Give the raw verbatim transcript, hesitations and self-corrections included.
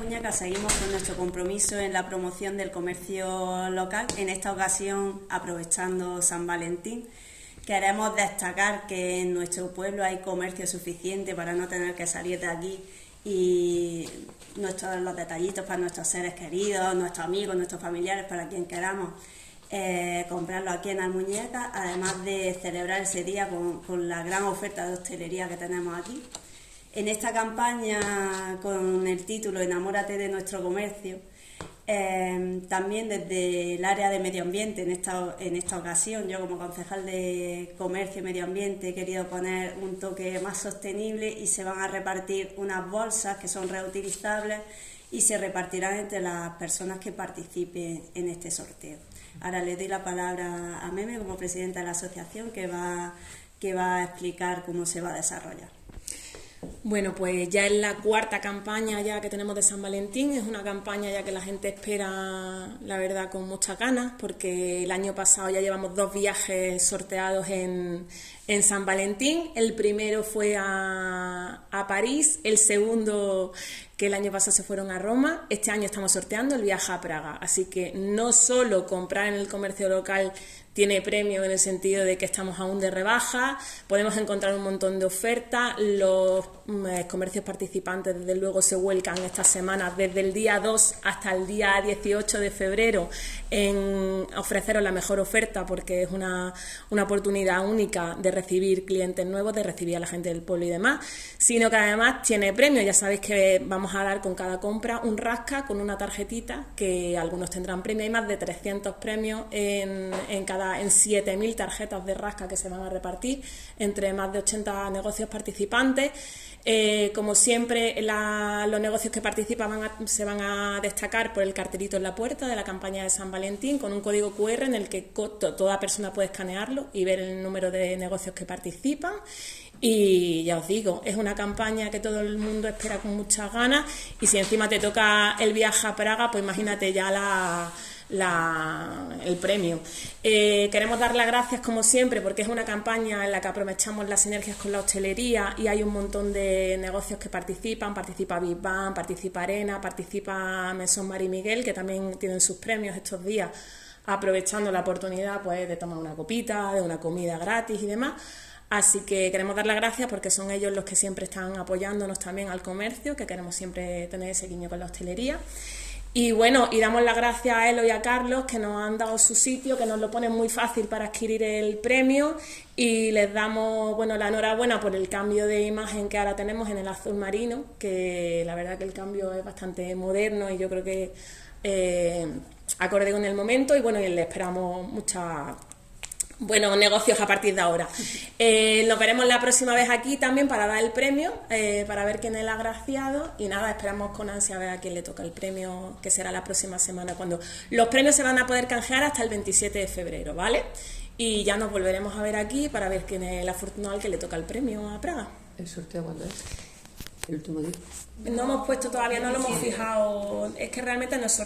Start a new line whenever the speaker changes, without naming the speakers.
Muñeca seguimos con nuestro compromiso en la promoción del comercio local. En esta ocasión, aprovechando San Valentín, queremos destacar que en nuestro pueblo hay comercio suficiente para no tener que salir de aquí, y nuestros, los detallitos para nuestros seres queridos, nuestros amigos, nuestros familiares, para quien queramos eh, comprarlo aquí en Almuñécar, además de celebrar ese día con, con la gran oferta de hostelería que tenemos aquí. En esta campaña, con el título Enamórate de nuestro comercio, eh, también desde el área de medio ambiente, en esta, en esta ocasión, yo como concejal de Comercio y Medio Ambiente he querido poner un toque más sostenible, y se van a repartir unas bolsas que son reutilizables y se repartirán entre las personas que participen en este sorteo. Ahora le doy la palabra a Meme como presidenta de la asociación, que va, que va a explicar cómo se va a desarrollar.
Bueno, pues ya es la cuarta campaña ya que tenemos de San Valentín. Es una campaña ya que la gente espera, la verdad, con muchas ganas, porque el año pasado ya llevamos dos viajes sorteados en, en San Valentín. El primero fue a, a París, el segundo, que el año pasado se fueron a Roma. Este año estamos sorteando el viaje a Praga, así que no solo comprar en el comercio local tiene premio en el sentido de que estamos aún de rebaja, podemos encontrar un montón de ofertas. Los eh, comercios participantes desde luego se vuelcan estas semanas desde el día dos hasta el día dieciocho de febrero en ofreceros la mejor oferta, porque es una, una oportunidad única de recibir clientes nuevos, de recibir a la gente del pueblo y demás, sino que además tiene premio. Ya sabéis que vamos a dar con cada compra un rasca con una tarjetita, que algunos tendrán premio. Hay más de trescientos premios en, en cada en siete mil tarjetas de rasca que se van a repartir entre más de ochenta negocios participantes. Eh, como siempre, la, los negocios que participan van a, se van a destacar por el cartelito en la puerta de la campaña de San Valentín, con un código cu erre en el que toda persona puede escanearlo y ver el número de negocios que participan. Y ya os digo, es una campaña que todo el mundo espera con muchas ganas, y si encima te toca el viaje a Praga, pues imagínate ya la... La, el premio. Eh, queremos dar las gracias como siempre, porque es una campaña en la que aprovechamos las sinergias con la hostelería, y hay un montón de negocios que participan. Participa Big Bang, participa Arena, participa Mesón Mari Miguel, que también tienen sus premios estos días, aprovechando la oportunidad pues de tomar una copita, de una comida gratis y demás. Así que queremos dar las gracias porque son ellos los que siempre están apoyándonos también al comercio, que queremos siempre tener ese guiño con la hostelería. Y bueno, y damos las gracias a Elo y a Carlos, que nos han dado su sitio, que nos lo ponen muy fácil para adquirir el premio, y les damos, bueno, la enhorabuena por el cambio de imagen que ahora tenemos en el azul marino, que la verdad que el cambio es bastante moderno y yo creo que eh, acorde con el momento, y bueno, y le esperamos muchas buenos negocios a partir de ahora. Eh, nos veremos la próxima vez aquí también para dar el premio, eh, para ver quién es el agraciado, y nada, esperamos con ansia a ver a quién le toca el premio, que será la próxima semana, cuando los premios se van a poder canjear hasta el veintisiete de febrero, ¿vale? Y ya nos volveremos a ver aquí para ver quién es el afortunado al que le toca el premio a Praga.
¿El sorteo cuándo es? ¿El último día?
No hemos puesto todavía, no lo hemos fijado, es que realmente no es sorteo.